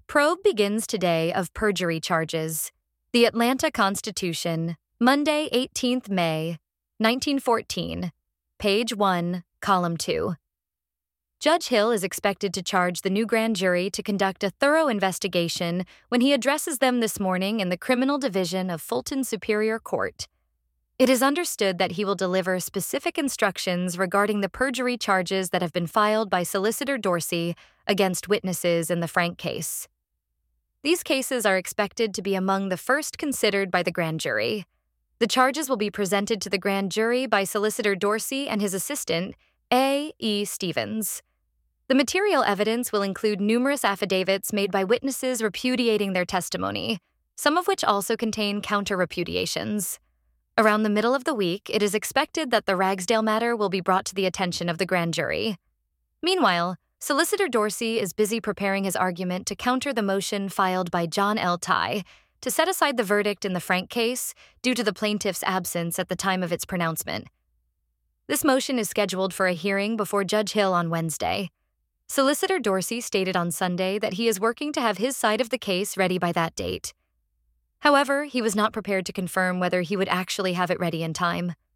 Probe begins today of perjury charges. The Atlanta Constitution, Monday, 18th May, 1914, page 1, column 2. Judge Hill is expected to charge the new grand jury to conduct a thorough investigation when he addresses them this morning in the Criminal Division of Fulton Superior Court. It is understood that he will deliver specific instructions regarding the perjury charges that have been filed by Solicitor Dorsey against witnesses in the Frank case. These cases are expected to be among the first considered by the grand jury. The charges will be presented to the grand jury by Solicitor Dorsey and his assistant, A. E. Stevens. The material evidence will include numerous affidavits made by witnesses repudiating their testimony, some of which also contain counter-repudiations. Around the middle of the week, it is expected that the Ragsdale matter will be brought to the attention of the grand jury. Meanwhile, Solicitor Dorsey is busy preparing his argument to counter the motion filed by John L. Tye to set aside the verdict in the Frank case due to the plaintiff's absence at the time of its pronouncement. This motion is scheduled for a hearing before Judge Hill on Wednesday. Solicitor Dorsey stated on Sunday that he is working to have his side of the case ready by that date. However, he was not prepared to confirm whether he would actually have it ready in time.